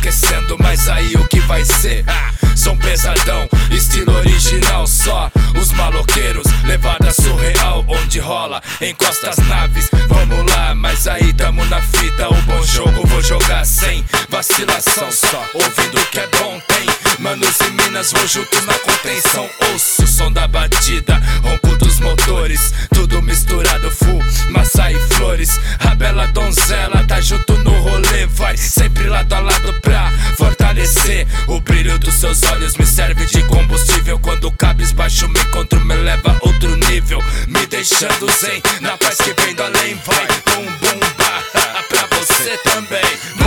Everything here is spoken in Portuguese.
enlouquecendo, mas aí o que vai ser? Som pesadão, estilo original, só os maloqueiros, levada surreal, onde rola, encosta as naves. Vamos lá, mas aí tamo na fita, o bom jogo vou jogar sem vacilação, só ouvindo o que é bom tem. Manos e minas, vou juntos na contenção. Ouço o som da batida, ronco dos motores, tudo misturado, full, massa e flores. A bela donzela tá junto no rolê, vai sempre lado a lado pra fortalecer. O brilho dos seus olhos me serve de combustível. Quando cabisbaixo me encontro, me leva a outro nível, me deixando zen, na paz que vem do além. Vai, bum bum, barra, pra você também.